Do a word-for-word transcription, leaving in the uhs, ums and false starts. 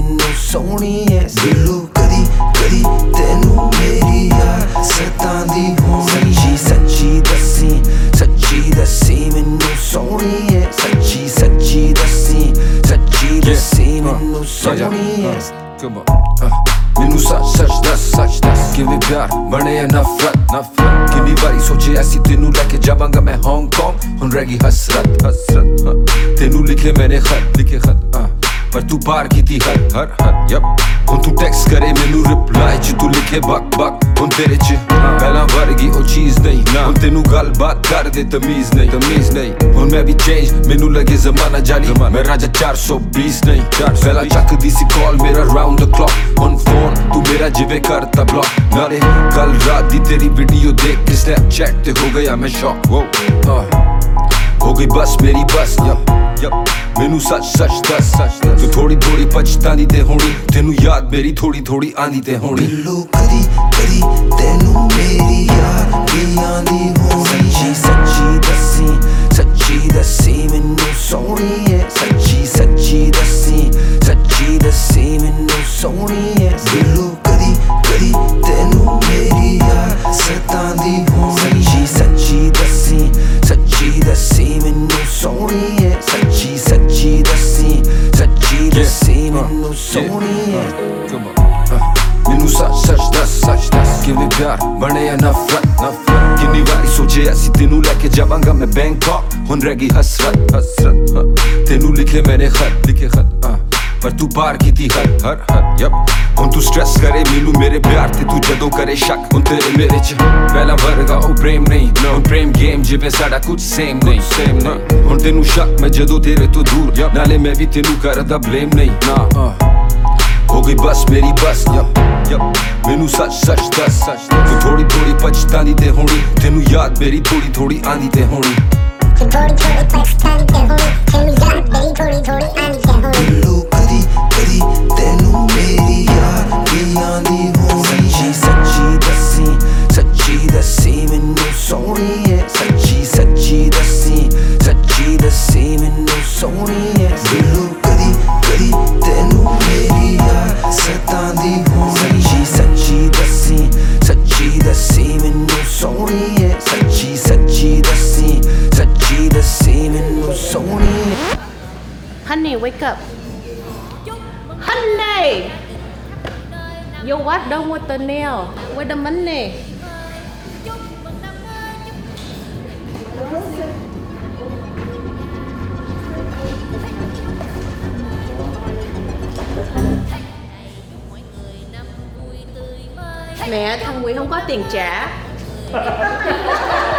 ਮੈਨੂੰ ਸੋਹਣੀਏ ਦਿਲੋਂ ਕਦੀ ਕਦੀ ਤੈਨੂੰ ਮੇਰੀ ਯਾਰ ਸਤਾਂਦੀ ਹੋਣੀ ਸੱਚੀ ਸੱਚੀ ਦੱਸੀ ਸੱਚੀ ਦੱਸੀ ਮੈਨੂੰ ਸੋਹਣੀਏ ਸੱਚੀ ਸੱਚੀ ਦੱਸੀ ਸੱਚੀ ਦੱਸੀ ਮੈਨੂੰ ਸੋਹਣੀਏ ਮੈਨੂੰ ਸੱਚ ਸੱਚ ਦੱਸ ਸੱਚ ਦੱਸ ਕਿਵੇਂ ਪਿਆਰ ਬਣੇ ਨਫ਼ਰਤ ਨਫ਼ਰਤ ਕਿੰਨੀ ਵਾਰੀ ਸੋਚਿਆ ਸੀ ਤੈਨੂੰ ਲੈ ਕੇ ਜਾਵਾਂਗਾ ਮੈਂ ਹਾਂਗਕਾਂਗ ਹੁਣ ਰਹਿ ਗਈ ਹਸਰਤ ਹਸਰਤ ਤੈਨੂੰ ਲਿਖੇ ਮੈਨੇ ਖਤ ਲਿਖੇ ਖਤ ਪਰ ਤੂੰ ਪਾਰ ਕੀਤੀ ਹਰ ਹਰ ਹਰ ਯਪ ਹੁਣ ਤੂੰ ਟੈਕਸਟ ਕਰੇ ਮੈਨੂੰ ਰਿਪਲਾਈ ਚ ਤੂੰ ਲਿਖੇ ਬਕ ਬਕ ਹੁਣ ਤੇਰੇ ਚ ਪਹਿਲਾਂ ਵਰਗੀ ਉਹ ਚੀਜ਼ ਨਹੀਂ ਹੁਣ ਤੈਨੂੰ ਗੱਲਬਾਤ ਕਰਦੇ ਤਮੀਜ਼ ਨਹੀਂ ਤਮੀਜ਼ ਨਹੀਂ ਹੁਣ ਮੈਂ ਵੀ ਚੇਂਜ ਮੈਨੂੰ ਲੱਗੇ ਜ਼ਮਾਨਾ ਜਾਲੀ ਮੈਂ ਰਾਜਾ ਚਾਰ ਸੌ ਵੀਹ ਨਹੀਂ ਪਹਿਲਾਂ ਚੱਕਦੀ ਸੀ ਕਾਲ ਮੇਰਾ ਰਾਉਂਡ ਦ ਕਲੌਕ ਹੁਣ ਫੋਨ ਤੂੰ ਮੇਰਾ ਜਿਵੇਂ ਕਰਤਾ ਬਲੌਕ ਨਾਲੇ ਕੱਲ ਰਾਤ ਦੀ ਤੇਰੀ ਵੀਡੀਓ ਦੇਖ ਕੇ ਸਨੈਪਚੈਟ ਤੇ ਹੋ ਗਿਆ ਮੈਂ ਸ਼ੌਕ ਹੋ ਗਈ ਬਸ ਮੇਰੀ ਬਸ ਮੈਨੂੰ ਸੱਚ ਸੱਚ ਦੱਸ ਤੂੰ ਥੋੜੀ ਥੋੜੀ ਪਛਤਾਂਦੀ ਤੇ ਹੋਣੀ ਤੈਨੂੰ ਯਾਦ ਮੇਰੀ ਥੋੜੀ ਥੋੜੀ ਆਂਦੀ ਤੇ ਹੋਣੀ ਦਿਲੋਂ ਕਦੀ ਕਦੀ ਤੈਨੂੰ ਮੇਰੀ ਯਾਦ ਵੀ ਆਂਦੀ ਹੋਣੀ ਸੱਚੀ ਸੱਚੀ ਦੱਸੀ ਸੱਚੀ ਦੱਸੀ ਮੈਨੂੰ ਸੋਹਣੀਏ ਸੱਚੀ ਸੱਚੀ ਦੱਸੀ ਸੱਚੀ ਦੱਸੀ ਮੈਨੂੰ ਸੋਹਣੀਏ ਦਿਲੋਂ ਕਦੀ ਕਦੀ ਤੈਨੂੰ ਮੇਰੀ ਯਾਦ ਸਤਾਂਦੀ ਹੋਣੀ ਸੱਚੀ ਸੱਚੀ ਦੱਸੀ ਸੱਚੀ ਦੱਸੀ ਮੈਨੂੰ ਸੋਹਣੀਏ ਸੱਚੀ ਸੱਚੀ ਦੱਸੀ ਸੱਚੀ ਦੱਸੀ ਮੈਨੂੰ ਸੋਹਣੀਏ ਮੈਨੂੰ ਸੱਚ ਸੱਚ ਦੱਸ ਸੱਚ ਦੱਸ ਕਿਵੇਂ ਪਿਆਰ ਬਣੇ ਨਫ਼ਰਤ ਨਫ਼ਰਤ ਕਿੰਨੀ ਵਾਰੀ ਸੋਚਿਆ ਸੀ ਤੈਨੂੰ ਲੈ ਕੇ ਜਾਵਾਂਗਾ ਮੈਂ ਬੈਂਕਾਕ ਹੁਣ ਰਹਿ ਗਈ ਹਸਰਤ ਹਸਰਤ ਤੈਨੂੰ ਲਿਖੇ ਮੈਨੇ ਖਤ ਲਿਖੇ ਖਤ ਪਰ ਤੂੰ ਪਾਰ ਕੀਤੀ ਹਰ ਹਰ ਹਰ ਯਪ ਹੁਣ ਤੂੰ ਸਟ੍ਰੈਸ ਕਰੇ ਮੈਨੂੰ ਮੇਰੇ ਪਿਆਰ ਤੇ ਤੂੰ ਜਦੋਂ ਕਰੇ ਸ਼ੱਕ ਹੁਣ ਤੇਰੇ ਮੇਰੇ ਚ ਪਹਿਲਾਂ ਵਰਗਾ ਉਹ ਪ੍ਰੇਮ ਨਹੀਂ ਹੁਣ ਪ੍ਰੇਮ ਗੇਮ ਜਿਵੇਂ ਸਾਡਾ ਕੁਝ ਸੇਮ ਨਹੀਂ ਸੇਮ ਨਹੀਂ ਹੁਣ ਤੈਨੂੰ ਸ਼ੱਕ ਮੈਂ ਜਦੋਂ ਤੇਰੇ ਤੋਂ ਦੂਰ ਨਾਲੇ ਮੈਂ ਵੀ ਤੈਨੂੰ ਕਰਦਾ ਬਲੇਮ ਨਹੀਂ ਨਾ ਹੋ ਗਈ ਬਸ ਮੇਰੀ ਬਸ ਮੈਨੂੰ ਸੱਚ ਸੱਚ ਦੱਸ ਤੂੰ ਥੋੜੀ ਥੋੜੀ ਪਛਤਾਂਦੀ ਤੇ ਹੋਣੀ ਤੈਨੂੰ ਯਾਦ ਮੇਰੀ ਥੋੜੀ ਥੋੜੀ ਆਂਦੀ ਤੇ ਹੋਣੀ ਥੋੜੀ ਥੋੜੀ ਪਛਤਾਂਦੀ ਤੇ ਹੋਣੀ ਤੈਨੂੰ ਯਾਦ ਮੇਰੀ ਥੋੜੀ ਥੋੜੀ ਆਂਦੀ ਤੇ ਹੋਣੀ ਦਿਲੋਂ ਕਦੀ ਕਦੀ ਤੈਨੂੰ ਮੇਰੀ ਯਾਦ ਵੀ ਆਂਦੀ ਹੋਣੀ ਸੱਚੀ ਸੱਚੀ ਦੱਸੀ ਸੱਚੀ ਦੱਸੀ ਮੈਨੂੰ ਸੋਹਣੀਏ ਸੱਚੀ ਸੱਚੀ ਦੱਸੀ ਸੱਚੀ ਦੱਸੀ ਮੈਨੂੰ ਸੋਹਣੀਏ ਦਿਲੋਂ ਕਦੀ ਕਦੀ ਤੈਨੂੰ ਮੇਰੀ ਯਾਦ ਸਤਾਂਦੀ ਹੋਣੀ ਸੱਚੀ ਸੱਚੀ ਦੱਸੀ ਸੱਚੀ ਦੱਸੀ ਮੈਨੂੰ ਸੋਹਣੀਏ ਸੱਚੀ ਸੱਚੀ ਦੱਸੀ ਸੱਚੀ ਦੱਸੀ ਮੈਨੂੰ ਸੋਹਣੀਏ Honey, wake up. Honey! Yo, what done with the nail? Where the money? Mẹ, thằng Quý không có tiền trả.